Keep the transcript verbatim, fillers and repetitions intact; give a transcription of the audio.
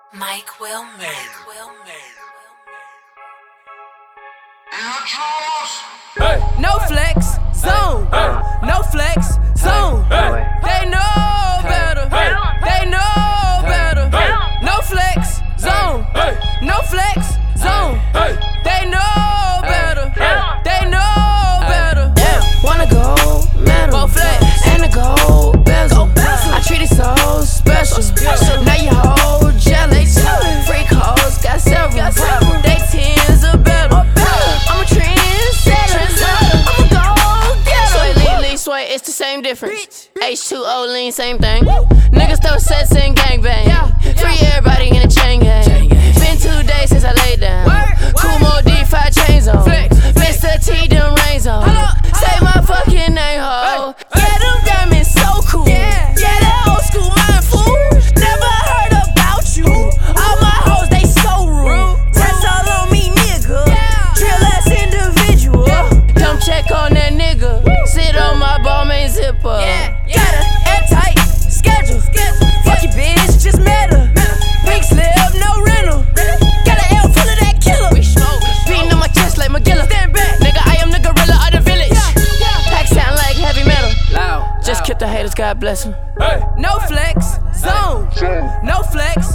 Mike Wilmer. Mike Wilmer. Hey. No flex, zone. Hey. No flex, zone. Hey. They know better. Hey. They know better. Hey. No flex, zone. Hey. No flex, zone. Hey. They know better. Hey. They know better. Yeah, wanna go medal Go flex. and a gold bezel. I treat it so special. Now you hold jealous. Freak hoes got several. They tens are better. I'm a trendsetter. I'm a gold getter. Sway, lean, lean, sway, it's the same difference. H two O lean, same thing. Niggas throw sets and gangbang. Free everybody in a chain gang. Been two days since I laid down. Cool more D five chains on. Mister T, them rains on. Say my fucking name, ho. Yeah, them diamonds so cool. Yeah, that old school mind fool. Never heard about you. All my hoes, they so rude. That's all on me, nigga. Drill ass individual. Come check on that nigga. Sit on my ball main zipper. Got a airtight schedule. Fuck your bitch, just met her. Big slip, no rental. Got an L full of that killer. Beating on my chest like McGilla. Nigga, I am the gorilla of the village. Pack sound like heavy metal. Just kill the haters, God bless them. Hey. No flex, zone. No flex,